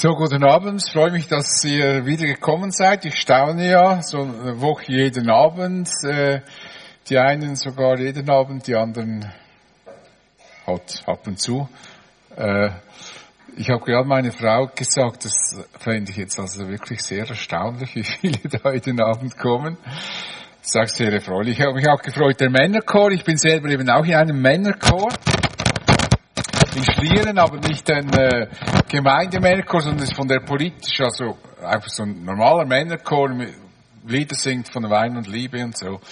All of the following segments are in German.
So, guten Abend. Ich freue mich, dass ihr wieder gekommen seid. Ich staune ja, so eine Woche jeden Abend. Die einen sogar jeden Abend, die anderen halt ab und zu. Ich habe gerade meine Frau gesagt, das fände ich jetzt also wirklich sehr erstaunlich, wie viele da jeden Abend kommen. Ich sage sehr erfreulich. Ich habe mich auch gefreut, der Männerchor. Ich bin selber eben auch in einem Männerchor. In Schlieren, aber nicht ein Gemeindemännerchor, sondern ist von der politisch, also einfach so ein normaler Männerchor, Lieder singt von Wein und Liebe und so.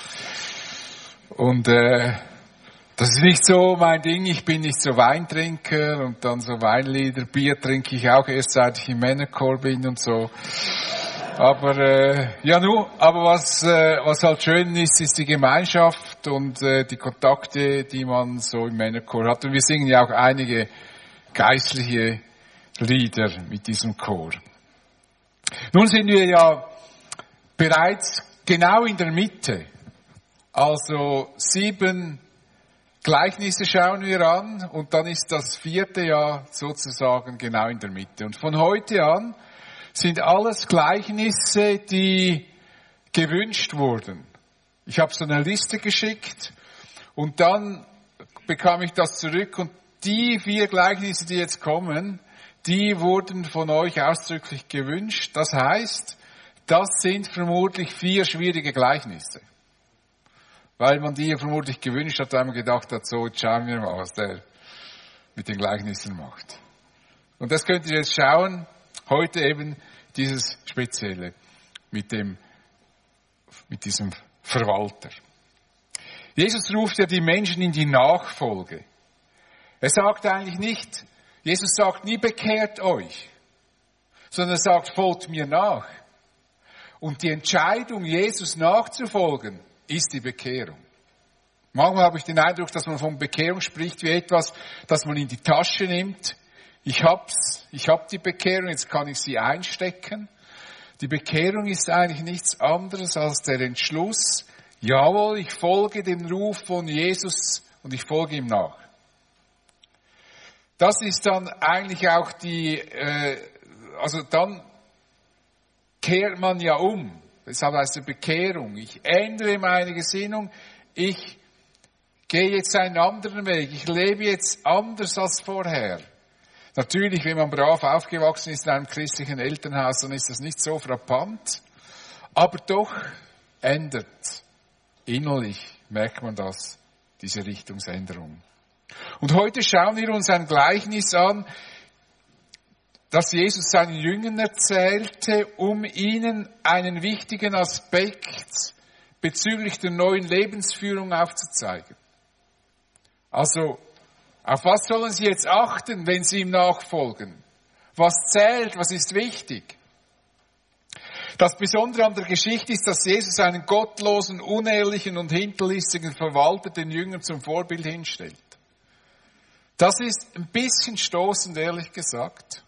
Und das ist nicht so mein Ding, ich bin nicht so Weintrinker und dann so Weinlieder, Bier trinke ich auch erst seit ich im Männerchor bin und so. Aber aber was halt schön ist, ist die Gemeinschaft und die Kontakte, die man so im Männerchor hat. Und wir singen ja auch einige geistliche Lieder mit diesem Chor. Nun sind wir ja bereits genau in der Mitte. Also 7 Gleichnisse schauen wir an und dann ist das 4. ja sozusagen genau in der Mitte. Und von heute an sind alles Gleichnisse, die gewünscht wurden. Ich habe so eine Liste geschickt und dann bekam ich das zurück und die 4 Gleichnisse, die jetzt kommen, die wurden von euch ausdrücklich gewünscht. Das heißt, das sind vermutlich 4 schwierige Gleichnisse. Weil man die vermutlich gewünscht hat, weil man gedacht hat, so, jetzt schauen wir mal, was der mit den Gleichnissen macht. Und das könnt ihr jetzt schauen. Heute eben dieses Spezielle mit diesem Verwalter. Jesus ruft ja die Menschen in die Nachfolge. Er sagt eigentlich nicht, Jesus sagt nie bekehrt euch, sondern er sagt folgt mir nach. Und die Entscheidung, Jesus nachzufolgen, ist die Bekehrung. Manchmal habe ich den Eindruck, dass man von Bekehrung spricht wie etwas, das man in die Tasche nimmt. Ich hab die Bekehrung, jetzt kann ich sie einstecken. Die Bekehrung ist eigentlich nichts anderes als der Entschluss, jawohl, ich folge dem Ruf von Jesus und ich folge ihm nach. Das ist dann eigentlich auch dann kehrt man ja um. Deshalb heißt es Bekehrung. Ich ändere meine Gesinnung, ich gehe jetzt einen anderen Weg, ich lebe jetzt anders als vorher. Natürlich, wenn man brav aufgewachsen ist in einem christlichen Elternhaus, dann ist das nicht so frappant. Aber doch ändert innerlich, merkt man das, diese Richtungsänderung. Und heute schauen wir uns ein Gleichnis an, das Jesus seinen Jüngern erzählte, um ihnen einen wichtigen Aspekt bezüglich der neuen Lebensführung aufzuzeigen. Also, auf was sollen Sie jetzt achten, wenn Sie ihm nachfolgen? Was zählt? Was ist wichtig? Das Besondere an der Geschichte ist, dass Jesus einen gottlosen, unehrlichen und hinterlistigen Verwalter den Jüngern zum Vorbild hinstellt. Das ist ein bisschen stoßend, ehrlich gesagt.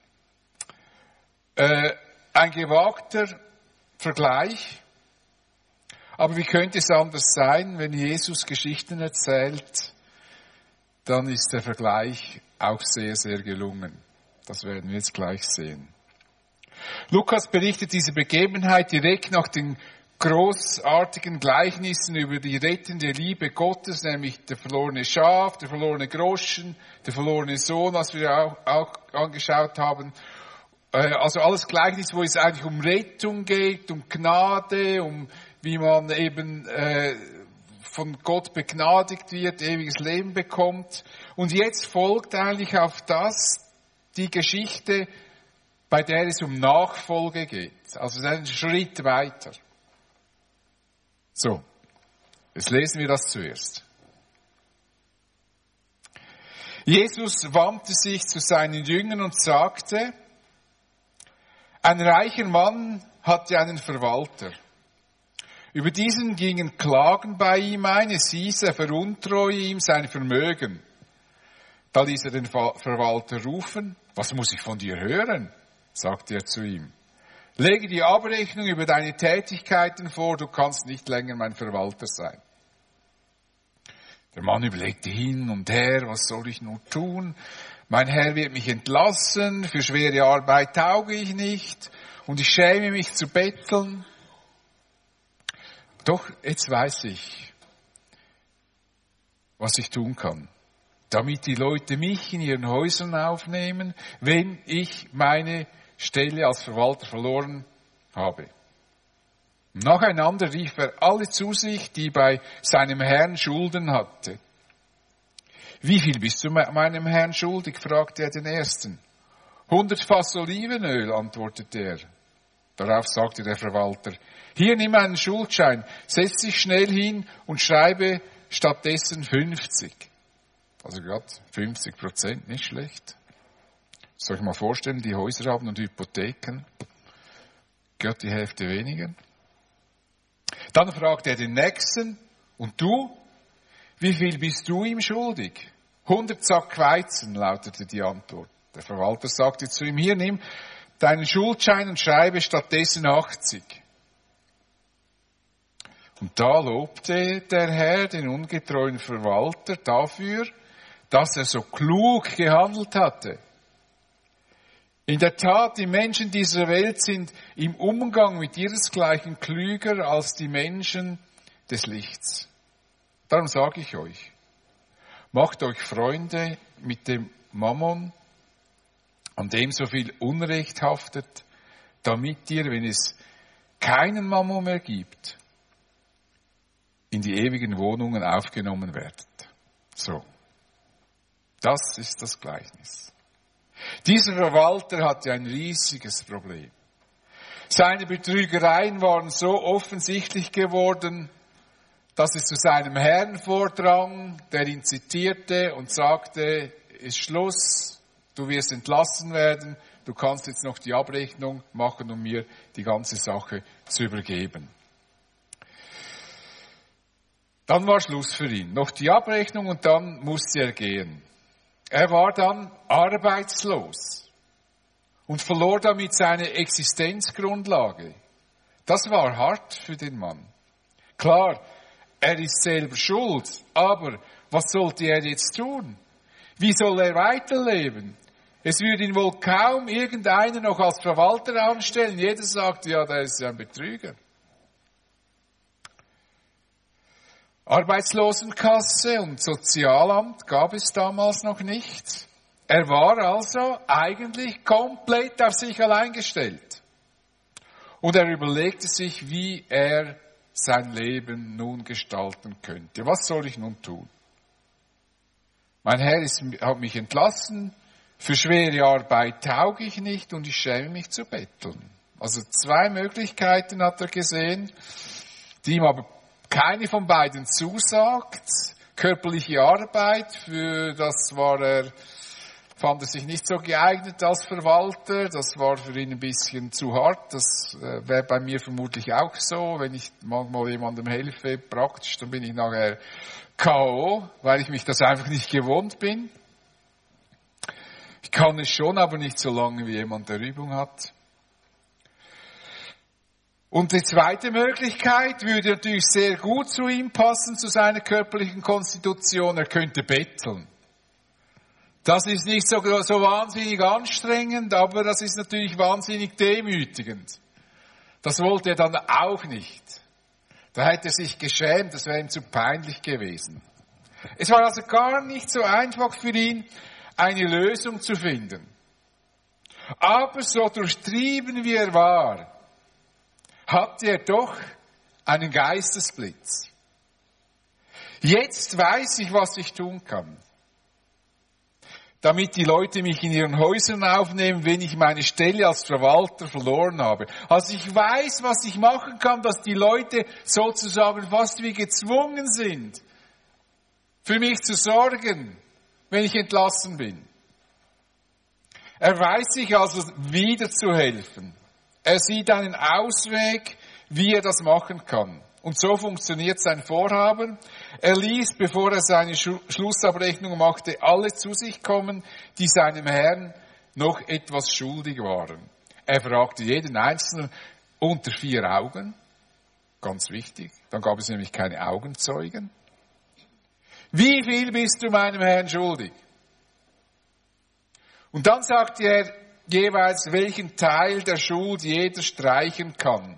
Ein gewagter Vergleich. Aber wie könnte es anders sein, wenn Jesus Geschichten erzählt? Dann ist der Vergleich auch sehr, sehr gelungen. Das werden wir jetzt gleich sehen. Lukas berichtet diese Begebenheit direkt nach den großartigen Gleichnissen über die rettende Liebe Gottes, nämlich der verlorene Schaf, der verlorene Groschen, der verlorene Sohn, was wir auch angeschaut haben. Also alles Gleichnis, wo es eigentlich um Rettung geht, um Gnade, um wie man eben von Gott begnadigt wird, ewiges Leben bekommt. Und jetzt folgt eigentlich auf das die Geschichte, bei der es um Nachfolge geht. Also es ist ein Schritt weiter. So, jetzt lesen wir das zuerst. Jesus wandte sich zu seinen Jüngern und sagte, ein reicher Mann hatte einen Verwalter. Über diesen gingen Klagen bei ihm ein, es hieß, er veruntreue ihm sein Vermögen. Da ließ er den Verwalter rufen, was muss ich von dir hören? Sagte er zu ihm. Lege die Abrechnung über deine Tätigkeiten vor, du kannst nicht länger mein Verwalter sein. Der Mann überlegte hin und her, was soll ich nun tun? Mein Herr wird mich entlassen, für schwere Arbeit tauge ich nicht und ich schäme mich zu betteln. Doch jetzt weiß ich, was ich tun kann, damit die Leute mich in ihren Häusern aufnehmen, wenn ich meine Stelle als Verwalter verloren habe. Nacheinander rief er alle zu sich, die bei seinem Herrn Schulden hatte. Wie viel bist du meinem Herrn schuldig? Fragte er den ersten. 100 Fass Olivenöl, antwortete er. Darauf sagte der Verwalter, hier nimm einen Schuldschein, setz dich schnell hin und schreibe stattdessen 50. Also gerade 50%, nicht schlecht. Soll ich mal vorstellen, die Häuser haben und Hypotheken. Gerade die Hälfte weniger. Dann fragte er den Nächsten, und du? Wie viel bist du ihm schuldig? 100 Sack Weizen, lautete die Antwort. Der Verwalter sagte zu ihm, hier nimm deinen Schuldschein und schreibe stattdessen 80. Und da lobte der Herr den ungetreuen Verwalter dafür, dass er so klug gehandelt hatte. In der Tat, die Menschen dieser Welt sind im Umgang mit ihresgleichen klüger als die Menschen des Lichts. Darum sage ich euch, macht euch Freunde mit dem Mammon, an dem so viel Unrecht haftet, damit ihr, wenn es keinen Mammon mehr gibt, in die ewigen Wohnungen aufgenommen werdet. So, das ist das Gleichnis. Dieser Verwalter hatte ein riesiges Problem. Seine Betrügereien waren so offensichtlich geworden, dass es zu seinem Herrn vordrang, der ihn zitierte und sagte, ist Schluss, du wirst entlassen werden, du kannst jetzt noch die Abrechnung machen, um mir die ganze Sache zu übergeben. Dann war Schluss für ihn. Noch die Abrechnung und dann musste er gehen. Er war dann arbeitslos und verlor damit seine Existenzgrundlage. Das war hart für den Mann. Klar, er ist selber schuld, aber was sollte er jetzt tun? Wie soll er weiterleben? Es würde ihn wohl kaum irgendeiner noch als Verwalter anstellen. Jeder sagt, ja, der ist ja ein Betrüger. Arbeitslosenkasse und Sozialamt gab es damals noch nicht. Er war also eigentlich komplett auf sich allein gestellt. Und er überlegte sich, wie er sein Leben nun gestalten könnte. Was soll ich nun tun? Mein Herr hat mich entlassen, für schwere Arbeit tauge ich nicht und ich schäme mich zu betteln. Also 2 Möglichkeiten hat er gesehen, die ihm aber keine von beiden zusagt. Körperliche Arbeit, für das fand er sich nicht so geeignet als Verwalter. Das war für ihn ein bisschen zu hart. Das wäre bei mir vermutlich auch so. Wenn ich manchmal jemandem helfe, praktisch, dann bin ich nachher K.O., weil ich mich das einfach nicht gewohnt bin. Ich kann es schon, aber nicht so lange, wie jemand der Übung hat. Und die zweite Möglichkeit würde natürlich sehr gut zu ihm passen, zu seiner körperlichen Konstitution. Er könnte betteln. Das ist nicht so wahnsinnig anstrengend, aber das ist natürlich wahnsinnig demütigend. Das wollte er dann auch nicht. Da hätte er sich geschämt, das wäre ihm zu peinlich gewesen. Es war also gar nicht so einfach für ihn, eine Lösung zu finden. Aber so durchtrieben wie er war, hatte er doch einen Geistesblitz. Jetzt weiß ich, was ich tun kann. Damit die Leute mich in ihren Häusern aufnehmen, wenn ich meine Stelle als Verwalter verloren habe. Also ich weiß, was ich machen kann, dass die Leute sozusagen fast wie gezwungen sind, für mich zu sorgen, wenn ich entlassen bin. Er weiß sich also wieder zu helfen. Er sieht einen Ausweg, wie er das machen kann. Und so funktioniert sein Vorhaben. Er ließ, bevor er seine Schlussabrechnung machte, alle zu sich kommen, die seinem Herrn noch etwas schuldig waren. Er fragte jeden Einzelnen unter 4 Augen. Ganz wichtig. Dann gab es nämlich keine Augenzeugen. Wie viel bist du meinem Herrn schuldig? Und dann sagt er jeweils, welchen Teil der Schuld jeder streichen kann.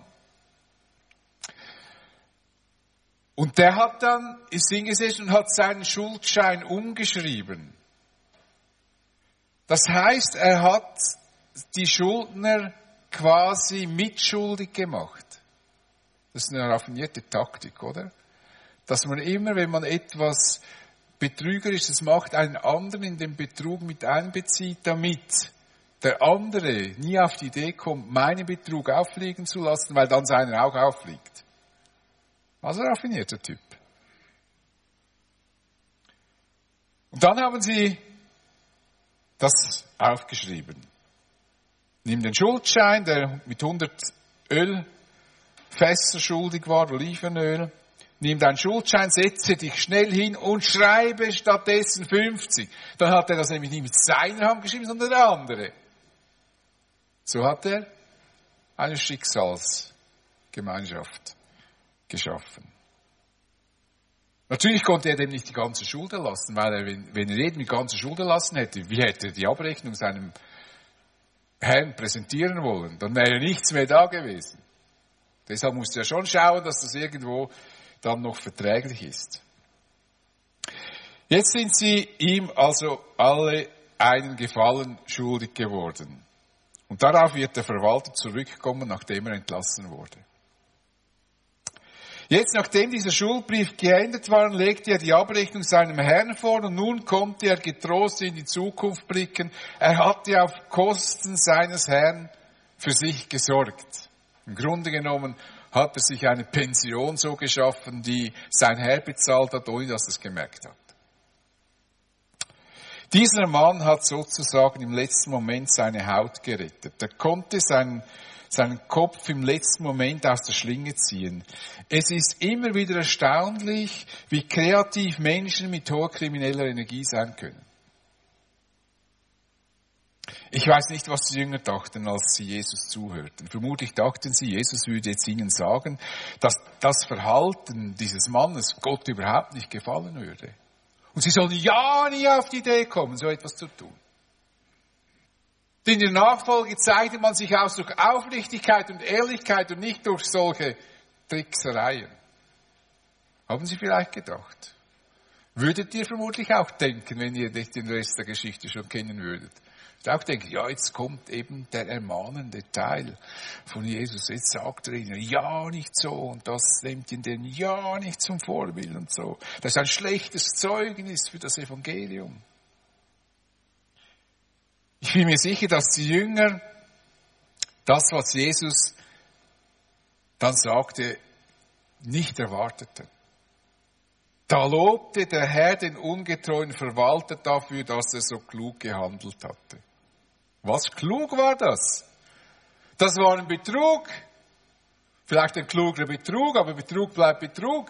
Und der ist hingesessen und hat seinen Schuldschein umgeschrieben. Das heißt, er hat die Schuldner quasi mitschuldig gemacht. Das ist eine raffinierte Taktik, oder? Dass man immer, wenn man etwas Betrügerisches macht, einen anderen in den Betrug mit einbezieht, damit der andere nie auf die Idee kommt, meinen Betrug auffliegen zu lassen, weil dann seiner auch auffliegt. Also ein raffinierter Typ. Und dann haben sie das aufgeschrieben. Nimm den Schuldschein, der mit 100 Ölfässer schuldig war, Olivenöl. Nimm deinen Schuldschein, setze dich schnell hin und schreibe stattdessen 50. Dann hat er das nämlich nicht mit seiner Hand geschrieben, sondern der andere. So hat er eine Schicksalsgemeinschaft geschaffen. Natürlich konnte er dem nicht die ganze Schuld erlassen, weil er, wenn er jedem die ganze Schuld erlassen hätte, wie hätte er die Abrechnung seinem Herrn präsentieren wollen? Dann wäre nichts mehr da gewesen. Deshalb musste er schon schauen, dass das irgendwo dann noch verträglich ist. Jetzt sind sie ihm also alle einen Gefallen schuldig geworden. Und darauf wird der Verwalter zurückkommen, nachdem er entlassen wurde. Jetzt, nachdem dieser Schuldbrief geendet war, legte er die Abrechnung seinem Herrn vor und nun konnte er getrost in die Zukunft blicken. Er hatte auf Kosten seines Herrn für sich gesorgt. Im Grunde genommen hat er sich eine Pension so geschaffen, die sein Herr bezahlt hat, ohne dass er es gemerkt hat. Dieser Mann hat sozusagen im letzten Moment seine Haut gerettet. Er konnte seinen Kopf im letzten Moment aus der Schlinge ziehen. Es ist immer wieder erstaunlich, wie kreativ Menschen mit hoher krimineller Energie sein können. Ich weiß nicht, was die Jünger dachten, als sie Jesus zuhörten. Vermutlich dachten sie, Jesus würde jetzt ihnen sagen, dass das Verhalten dieses Mannes Gott überhaupt nicht gefallen würde. Und sie sollen ja nie auf die Idee kommen, so etwas zu tun. In der Nachfolge zeichnet man sich aus durch Aufrichtigkeit und Ehrlichkeit und nicht durch solche Tricksereien. Haben Sie vielleicht gedacht? Würdet ihr vermutlich auch denken, wenn ihr den Rest der Geschichte schon kennen würdet. Auch denken, ja, jetzt kommt eben der ermahnende Teil von Jesus. Jetzt sagt er ihnen, ja, nicht so. Und das nimmt ihn den ja nicht zum Vorbild und so. Das ist ein schlechtes Zeugnis für das Evangelium. Ich bin mir sicher, dass die Jünger das, was Jesus dann sagte, nicht erwarteten. Da lobte der Herr den ungetreuen Verwalter dafür, dass er so klug gehandelt hatte. Was klug war das? Das war ein Betrug. Vielleicht ein kluger Betrug, aber Betrug bleibt Betrug.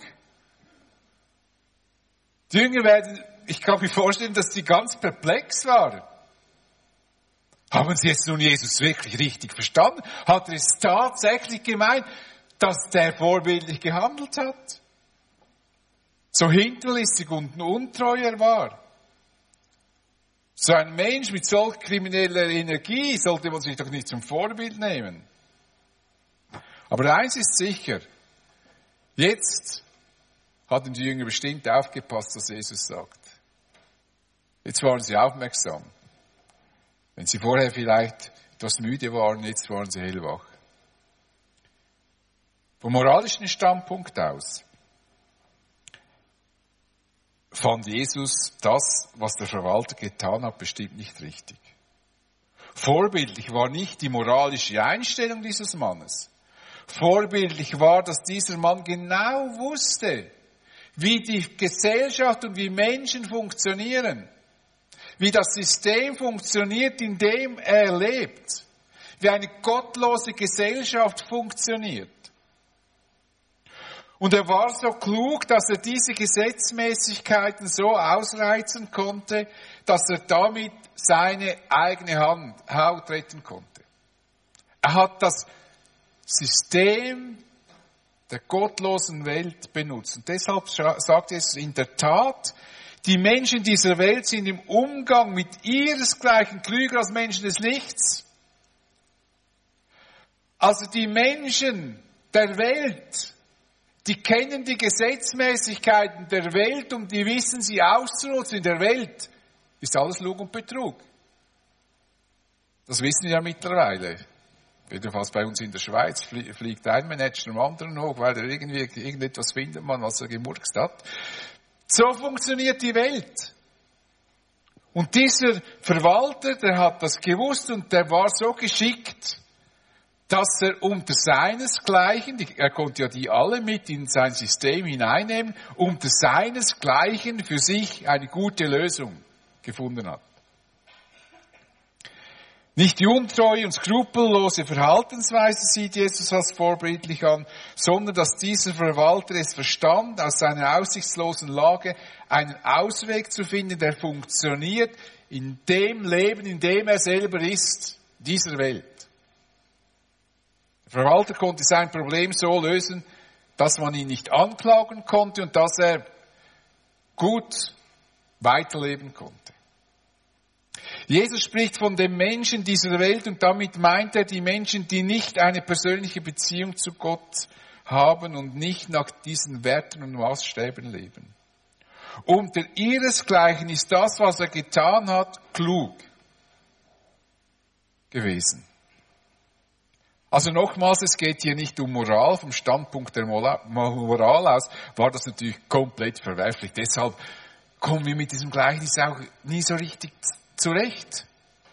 Die Jünger ich kann mir vorstellen, dass sie ganz perplex waren. Haben sie jetzt nun Jesus wirklich richtig verstanden? Hat er es tatsächlich gemeint, dass der vorbildlich gehandelt hat? So hinterlistig und untreu er war. So ein Mensch mit solch krimineller Energie sollte man sich doch nicht zum Vorbild nehmen. Aber eins ist sicher, jetzt hatten die Jünger bestimmt aufgepasst, was Jesus sagt. Jetzt waren sie aufmerksam. Wenn sie vorher vielleicht etwas müde waren, jetzt waren sie hellwach. Vom moralischen Standpunkt aus fand Jesus das, was der Verwalter getan hat, bestimmt nicht richtig. Vorbildlich war nicht die moralische Einstellung dieses Mannes. Vorbildlich war, dass dieser Mann genau wusste, wie die Gesellschaft und wie Menschen funktionieren. Wie das System funktioniert, in dem er lebt. Wie eine gottlose Gesellschaft funktioniert. Und er war so klug, dass er diese Gesetzmäßigkeiten so ausreizen konnte, dass er damit seine eigene Haut retten konnte. Er hat das System der gottlosen Welt benutzt. Und deshalb sagt es in der Tat, Die Menschen dieser Welt sind im Umgang mit ihresgleichen klüger als Menschen des Lichts. Also die Menschen der Welt, die kennen die Gesetzmäßigkeiten der Welt und die wissen sie auszunutzen. In der Welt ist alles Lug und Betrug. Das wissen wir ja mittlerweile. Jedenfalls bei uns in der Schweiz fliegt ein Manager am anderen hoch, weil er irgendetwas findet man, was er gemurkst hat. So funktioniert die Welt. Und dieser Verwalter, der hat das gewusst und der war so geschickt, dass er unter seinesgleichen, er konnte ja die alle mit in sein System hineinnehmen, unter seinesgleichen für sich eine gute Lösung gefunden hat. Nicht die untreue und skrupellose Verhaltensweise sieht Jesus als vorbildlich an, sondern dass dieser Verwalter es verstand, aus seiner aussichtslosen Lage einen Ausweg zu finden, der funktioniert in dem Leben, in dem er selber ist, dieser Welt. Der Verwalter konnte sein Problem so lösen, dass man ihn nicht anklagen konnte und dass er gut weiterleben konnte. Jesus spricht von den Menschen dieser Welt und damit meint er die Menschen, die nicht eine persönliche Beziehung zu Gott haben und nicht nach diesen Werten und Maßstäben leben. Unter ihresgleichen ist das, was er getan hat, klug gewesen. Also nochmals, es geht hier nicht um Moral. Vom Standpunkt der Moral aus war das natürlich komplett verwerflich. Deshalb kommen wir mit diesem Gleichnis auch nie so richtig zurecht.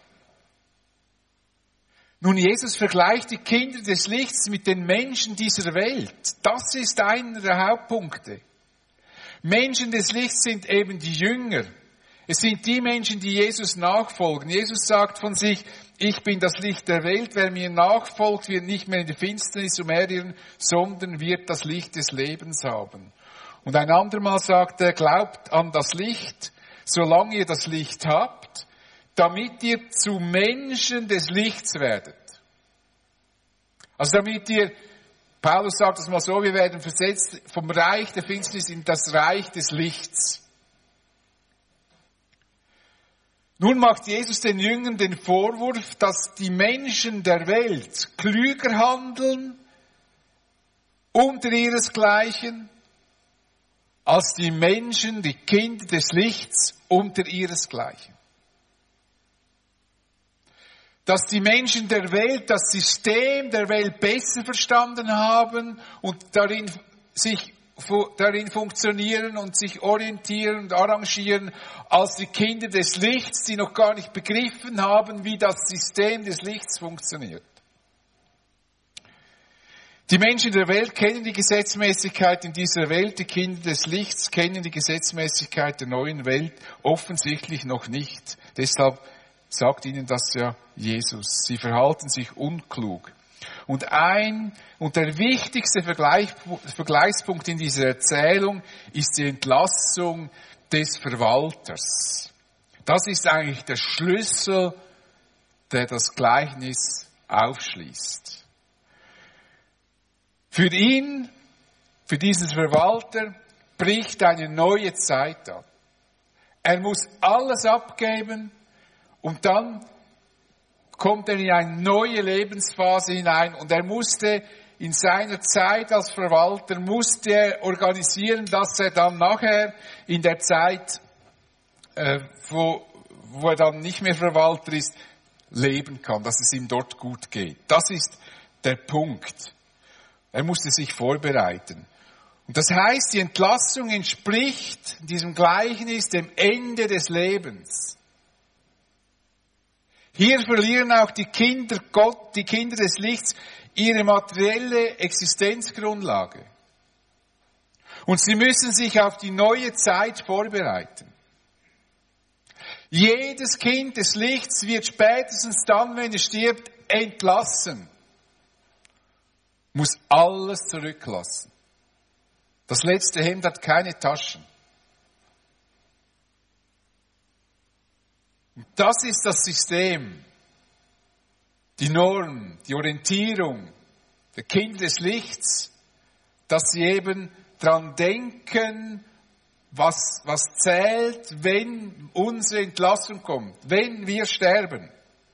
Nun, Jesus vergleicht die Kinder des Lichts mit den Menschen dieser Welt. Das ist einer der Hauptpunkte. Menschen des Lichts sind eben die Jünger. Es sind die Menschen, die Jesus nachfolgen. Jesus sagt von sich, ich bin das Licht der Welt. Wer mir nachfolgt, wird nicht mehr in der Finsternis umherirren, sondern wird das Licht des Lebens haben. Und ein andermal sagt er, glaubt an das Licht, solange ihr das Licht habt, damit ihr zu Menschen des Lichts werdet. Also damit ihr, Paulus sagt es mal so, wir werden versetzt vom Reich der Finsternis in das Reich des Lichts. Nun macht Jesus den Jüngern den Vorwurf, dass die Menschen der Welt klüger handeln, unter ihresgleichen, als die Menschen, die Kinder des Lichts, unter ihresgleichen. Dass die Menschen der Welt das System der Welt besser verstanden haben und darin funktionieren und sich orientieren und arrangieren, als die Kinder des Lichts, die noch gar nicht begriffen haben, wie das System des Lichts funktioniert. Die Menschen der Welt kennen die Gesetzmäßigkeit in dieser Welt, die Kinder des Lichts kennen die Gesetzmäßigkeit der neuen Welt offensichtlich noch nicht. Deshalb sagt ihnen das ja Jesus. Sie verhalten sich unklug. Und der wichtigste Vergleichspunkt in dieser Erzählung ist die Entlassung des Verwalters. Das ist eigentlich der Schlüssel, der das Gleichnis aufschließt. Für ihn, für diesen Verwalter, bricht eine neue Zeit an. Er muss alles abgeben und dann kommt er in eine neue Lebensphase hinein und er musste in seiner Zeit als Verwalter organisieren, dass er dann nachher in der Zeit, wo er dann nicht mehr Verwalter ist, leben kann, dass es ihm dort gut geht. Das ist der Punkt. Er musste sich vorbereiten. Und das heißt, die Entlassung entspricht in diesem Gleichnis dem Ende des Lebens. Hier verlieren auch die Kinder des Lichts, ihre materielle Existenzgrundlage. Und sie müssen sich auf die neue Zeit vorbereiten. Jedes Kind des Lichts wird spätestens dann, wenn es stirbt, entlassen. Muss alles zurücklassen. Das letzte Hemd hat keine Taschen. Und das ist das System, die Norm, die Orientierung der Kinder des Lichts, dass sie eben dran denken, was zählt, wenn unsere Entlassung kommt, wenn wir sterben.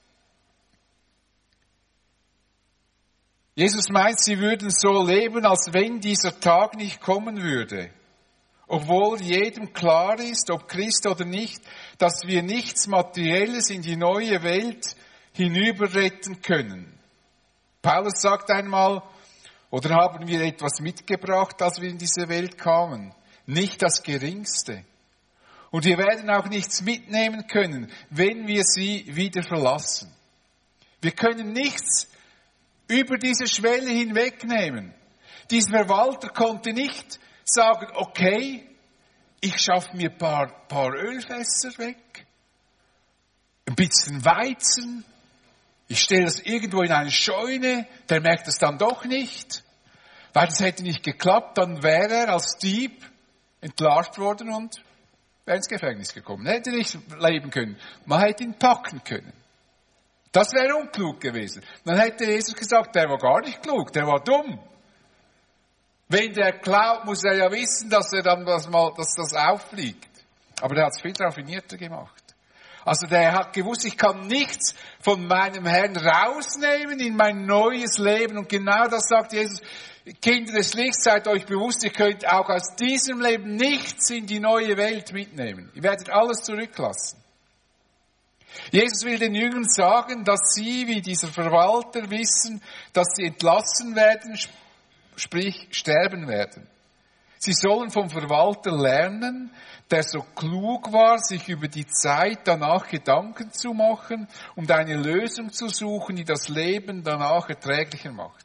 Jesus meint, sie würden so leben, als wenn dieser Tag nicht kommen würde. Obwohl jedem klar ist, ob Christ oder nicht, dass wir nichts Materielles in die neue Welt hinüberretten können. Paulus sagt einmal, oder haben wir etwas mitgebracht, als wir in diese Welt kamen? Nicht das Geringste. Und wir werden auch nichts mitnehmen können, wenn wir sie wieder verlassen. Wir können nichts über diese Schwelle hinwegnehmen. Dieser Verwalter konnte nicht sagen, okay, ich schaffe mir ein paar Ölfässer weg, ein bisschen Weizen, ich stelle das irgendwo in eine Scheune, der merkt es dann doch nicht, weil das hätte nicht geklappt, dann wäre er als Dieb entlarvt worden und wäre ins Gefängnis gekommen. Er hätte nicht leben können, man hätte ihn packen können. Das wäre unklug gewesen. Dann hätte Jesus gesagt, der war gar nicht klug, der war dumm. Wenn der klaut, muss er ja wissen, dass das auffliegt. Aber der hat es viel raffinierter gemacht. Also der hat gewusst, ich kann nichts von meinem Herrn rausnehmen in mein neues Leben. Und genau das sagt Jesus. Kinder des Lichts, seid euch bewusst, ihr könnt auch aus diesem Leben nichts in die neue Welt mitnehmen. Ihr werdet alles zurücklassen. Jesus will den Jüngern sagen, dass sie, wie dieser Verwalter, wissen, dass sie entlassen werden, sprich sterben werden. Sie sollen vom Verwalter lernen, der so klug war, sich über die Zeit danach Gedanken zu machen und eine Lösung zu suchen, die das Leben danach erträglicher macht.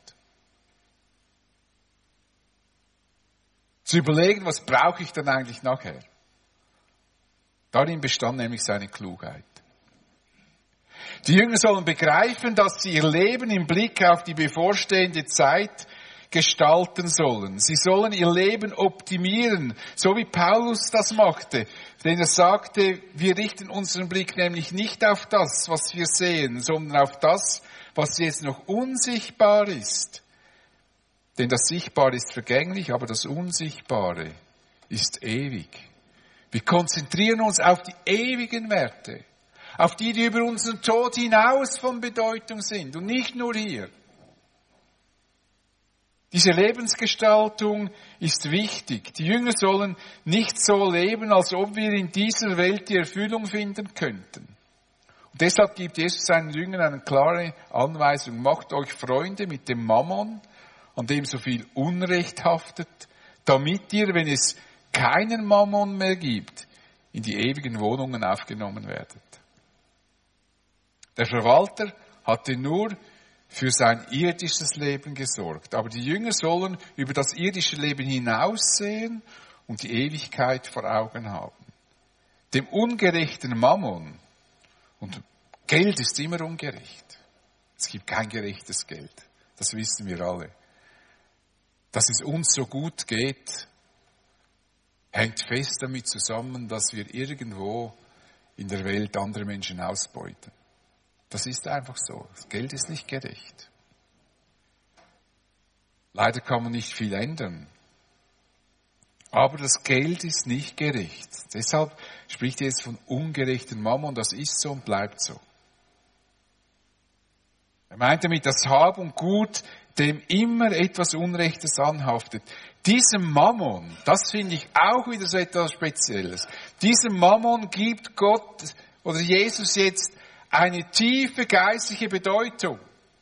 Zu überlegen, was brauche ich dann eigentlich nachher? Darin bestand nämlich seine Klugheit. Die Jünger sollen begreifen, dass sie ihr Leben im Blick auf die bevorstehende Zeit gestalten sollen. Sie sollen ihr Leben optimieren, so wie Paulus das machte. Denn er sagte, wir richten unseren Blick nämlich nicht auf das, was wir sehen, sondern auf das, was jetzt noch unsichtbar ist. Denn das Sichtbare ist vergänglich, aber das Unsichtbare ist ewig. Wir konzentrieren uns auf die ewigen Werte, auf die über unseren Tod hinaus von Bedeutung sind und nicht nur hier. Diese Lebensgestaltung ist wichtig. Die Jünger sollen nicht so leben, als ob wir in dieser Welt die Erfüllung finden könnten. Und deshalb gibt Jesus seinen Jüngern eine klare Anweisung. Macht euch Freunde mit dem Mammon, an dem so viel Unrecht haftet, damit ihr, wenn es keinen Mammon mehr gibt, in die ewigen Wohnungen aufgenommen werdet. Der Verwalter hatte nur für sein irdisches Leben gesorgt. Aber die Jünger sollen über das irdische Leben hinaussehen und die Ewigkeit vor Augen haben. Dem ungerechten Mammon, und Geld ist immer ungerecht. Es gibt kein gerechtes Geld. Das wissen wir alle. Dass es uns so gut geht, hängt fest damit zusammen, dass wir irgendwo in der Welt andere Menschen ausbeuten. Das ist einfach so. Das Geld ist nicht gerecht. Leider kann man nicht viel ändern. Aber das Geld ist nicht gerecht. Deshalb spricht er jetzt von ungerechten Mammon. Das ist so und bleibt so. Er meint damit, das Hab und Gut, dem immer etwas Unrechtes anhaftet. Diesem Mammon, das finde ich auch wieder so etwas Spezielles. Diesem Mammon gibt Gott oder Jesus jetzt eine tiefe geistliche Bedeutung.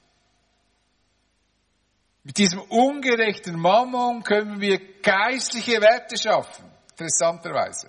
Mit diesem ungerechten Mammon können wir geistliche Werte schaffen, interessanterweise.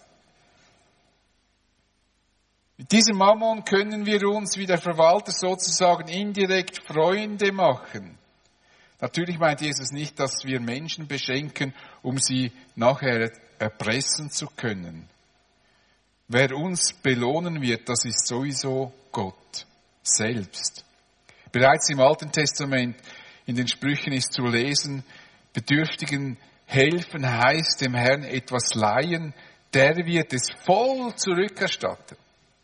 Mit diesem Mammon können wir uns, wie der Verwalter sozusagen indirekt Freunde machen. Natürlich meint Jesus nicht, dass wir Menschen beschenken, um sie nachher erpressen zu können. Wer uns belohnen wird, das ist sowieso Gott selbst. Bereits im Alten Testament, in den Sprüchen ist zu lesen, Bedürftigen helfen heißt dem Herrn etwas leihen, der wird es voll zurückerstatten.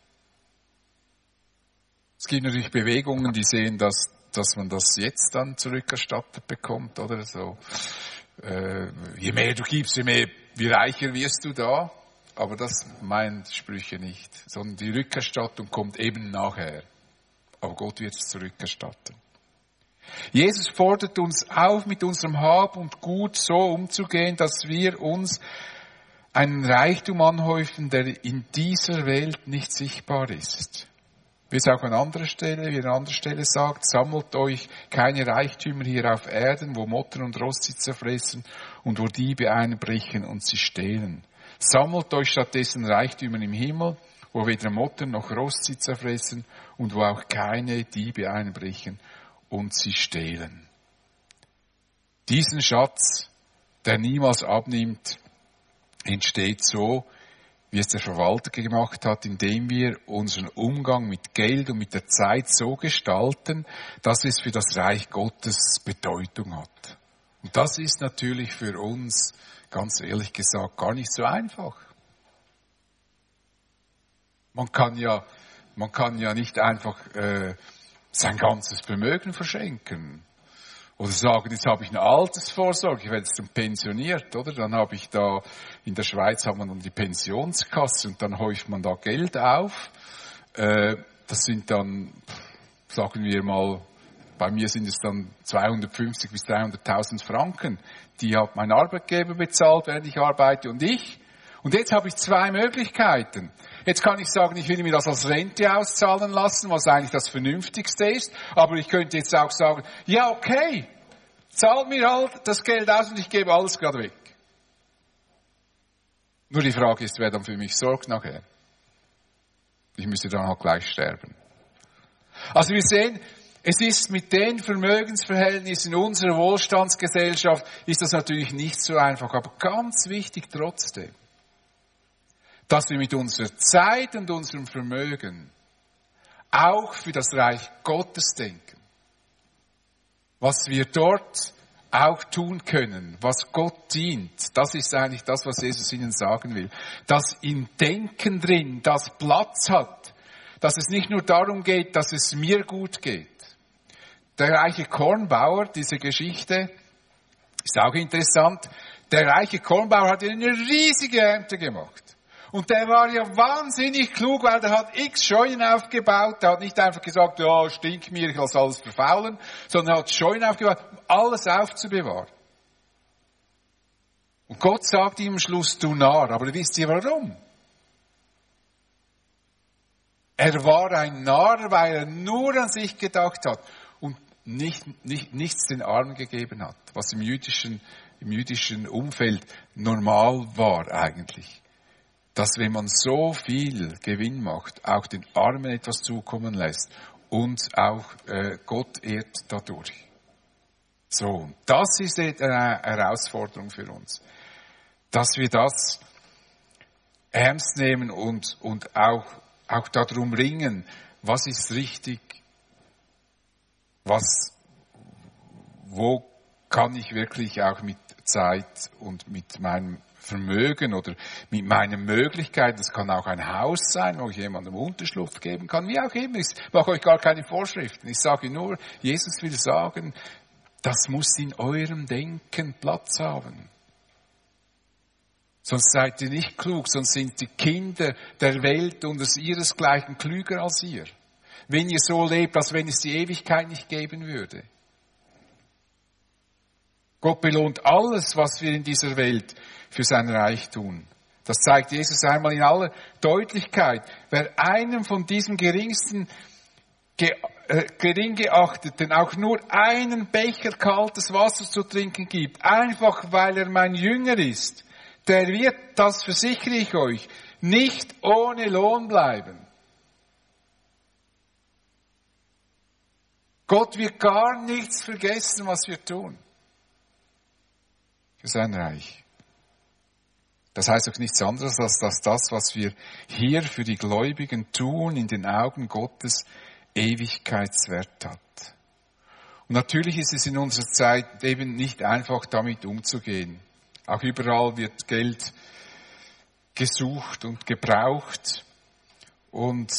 Es gibt natürlich Bewegungen, die sehen, dass man das jetzt dann zurückerstattet bekommt, oder so. Je mehr du gibst, je reicher wirst du da. aber das meinen Sprüche nicht, sondern die Rückerstattung kommt eben nachher. Aber Gott wird es zurückerstatten. Jesus fordert uns auf, mit unserem Hab und Gut so umzugehen, dass wir uns einen Reichtum anhäufen, der in dieser Welt nicht sichtbar ist. Wie es auch an anderer Stelle sagt, sammelt euch keine Reichtümer hier auf Erden, wo Motten und Rost sie zerfressen und wo Diebe einbrechen und sie stehlen. Sammelt euch stattdessen Reichtümer im Himmel, wo weder Motten noch Rost sie zerfressen und wo auch keine Diebe einbrechen und sie stehlen. Diesen Schatz, der niemals abnimmt, entsteht so, wie es der Verwalter gemacht hat, indem wir unseren Umgang mit Geld und mit der Zeit so gestalten, dass es für das Reich Gottes Bedeutung hat. Und das ist natürlich für uns, ganz ehrlich gesagt, gar nicht so einfach. Man kann ja nicht einfach sein ganzes Vermögen verschenken. Oder sagen, jetzt habe ich eine Altersvorsorge, ich werde jetzt dann pensioniert, oder? Dann habe ich da, in der Schweiz hat man dann die Pensionskasse und dann häuft man da Geld auf. Das sind dann, sagen wir mal, bei mir sind es dann 250 bis 300.000 Franken. Die hat mein Arbeitgeber bezahlt, während ich arbeite und ich. Und jetzt habe ich zwei Möglichkeiten. Jetzt kann ich sagen, ich will mir das als Rente auszahlen lassen, was eigentlich das Vernünftigste ist. Aber ich könnte jetzt auch sagen, ja okay, zahlt mir halt das Geld aus und ich gebe alles gerade weg. Nur die Frage ist, wer dann für mich sorgt nachher. Ich müsste dann halt gleich sterben. Also wir sehen, es ist mit den Vermögensverhältnissen in unserer Wohlstandsgesellschaft, ist das natürlich nicht so einfach, aber ganz wichtig trotzdem, dass wir mit unserer Zeit und unserem Vermögen auch für das Reich Gottes denken. Was wir dort auch tun können, was Gott dient, das ist eigentlich das, was Jesus ihnen sagen will. Dass im Denken drin das Platz hat, dass es nicht nur darum geht, dass es mir gut geht. Der reiche Kornbauer, diese Geschichte, ist auch interessant. Der reiche Kornbauer hat eine riesige Ernte gemacht. Und der war ja wahnsinnig klug, weil der hat x Scheunen aufgebaut. Der hat nicht einfach gesagt, ja, stink mir, ich lass alles verfaulen, sondern er hat Scheunen aufgebaut, um alles aufzubewahren. Und Gott sagt ihm am Schluss, du Narr. Aber wisst ihr warum? Er war ein Narr, weil er nur an sich gedacht hat und nichts den Armen gegeben hat, was im jüdischen Umfeld normal war eigentlich. Dass wenn man so viel Gewinn macht, auch den Armen etwas zukommen lässt und auch Gott ehrt dadurch. So, das ist eine Herausforderung für uns, dass wir das ernst nehmen und auch darum ringen, was ist richtig, wo kann ich wirklich auch mit Zeit und mit meinem Vermögen oder mit meinen Möglichkeiten, das kann auch ein Haus sein, wo ich jemandem Unterschlupf geben kann, wie auch immer. Ich mache euch gar keine Vorschriften. Ich sage nur, Jesus will sagen, das muss in eurem Denken Platz haben. Sonst seid ihr nicht klug, sonst sind die Kinder der Welt und ihresgleichen klüger als ihr. Wenn ihr so lebt, als wenn es die Ewigkeit nicht geben würde. Gott belohnt alles, was wir in dieser Welt für sein Reich tun. Das zeigt Jesus einmal in aller Deutlichkeit. Wer einem von diesem gering geachteten auch nur einen Becher kaltes Wasser zu trinken gibt, einfach weil er mein Jünger ist, der wird, das versichere ich euch, nicht ohne Lohn bleiben. Gott wird gar nichts vergessen, was wir tun. Für sein Reich. Das heißt auch nichts anderes, als dass das, was wir hier für die Gläubigen tun, in den Augen Gottes Ewigkeitswert hat. Und natürlich ist es in unserer Zeit eben nicht einfach, damit umzugehen. Auch überall wird Geld gesucht und gebraucht. Und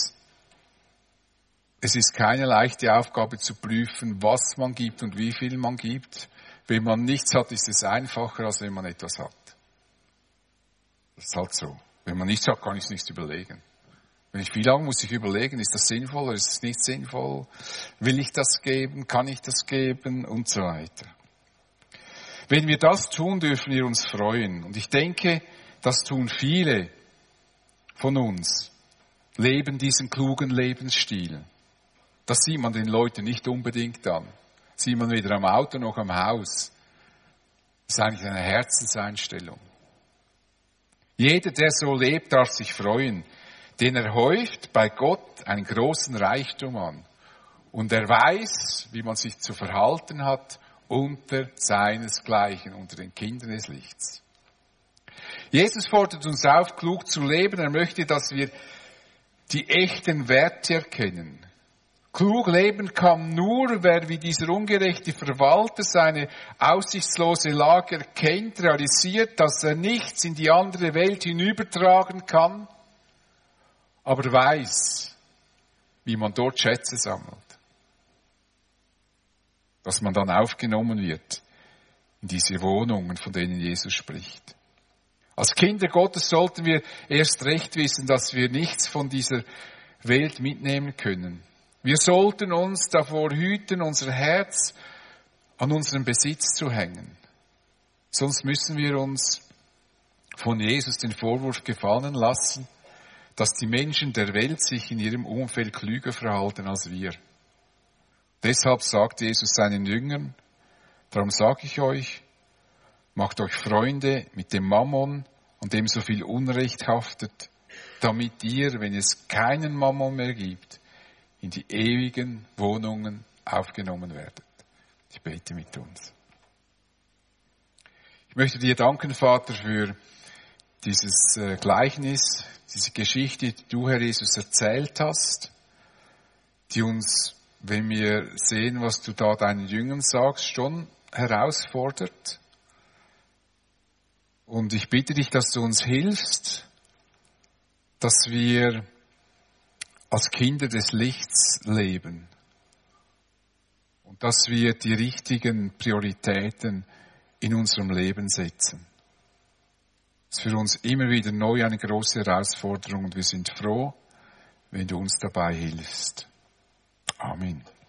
es ist keine leichte Aufgabe zu prüfen, was man gibt und wie viel man gibt. Wenn man nichts hat, ist es einfacher, als wenn man etwas hat. Das ist halt so. Wenn man nichts hat, kann ich es nicht überlegen. Wenn ich, wie lange muss ich überlegen, ist das sinnvoll oder ist es nicht sinnvoll? Will ich das geben? Kann ich das geben? Und so weiter. Wenn wir das tun, dürfen wir uns freuen. Und ich denke, das tun viele von uns. Leben diesen klugen Lebensstil. Das sieht man den Leuten nicht unbedingt an. Das sieht man weder am Auto noch am Haus. Das ist eigentlich eine Herzenseinstellung. Jeder, der so lebt, darf sich freuen. Denn er häuft bei Gott einen großen Reichtum an. Und er weiß, wie man sich zu verhalten hat unter seinesgleichen, unter den Kindern des Lichts. Jesus fordert uns auf, klug zu leben. Er möchte, dass wir die echten Werte erkennen. Klug leben kann nur, wer wie dieser ungerechte Verwalter seine aussichtslose Lage erkennt, realisiert, dass er nichts in die andere Welt hinübertragen kann, aber weiß, wie man dort Schätze sammelt. Dass man dann aufgenommen wird in diese Wohnungen, von denen Jesus spricht. Als Kinder Gottes sollten wir erst recht wissen, dass wir nichts von dieser Welt mitnehmen können. Wir sollten uns davor hüten, unser Herz an unseren Besitz zu hängen. Sonst müssen wir uns von Jesus den Vorwurf gefallen lassen, dass die Menschen der Welt sich in ihrem Umfeld klüger verhalten als wir. Deshalb sagt Jesus seinen Jüngern, darum sage ich euch, macht euch Freunde mit dem Mammon und dem so viel Unrecht haftet, damit ihr, wenn es keinen Mammon mehr gibt, in die ewigen Wohnungen aufgenommen werdet. Ich bete mit uns. Ich möchte dir danken, Vater, für dieses Gleichnis, diese Geschichte, die du, Herr Jesus, erzählt hast, die uns, wenn wir sehen, was du da deinen Jüngern sagst, schon herausfordert. Und ich bitte dich, dass du uns hilfst, dass wir als Kinder des Lichts leben und dass wir die richtigen Prioritäten in unserem Leben setzen. Das ist für uns immer wieder neu eine große Herausforderung und wir sind froh, wenn du uns dabei hilfst. Amen.